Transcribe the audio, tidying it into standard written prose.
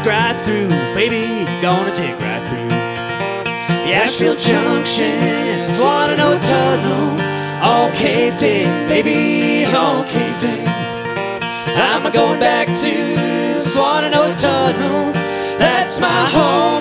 right through, baby, gonna take right through. Asheville Junction, Swannanoa Tunnel, all caved in, baby, all caved in. I'm going back to Swannanoa Tunnel, that's my home.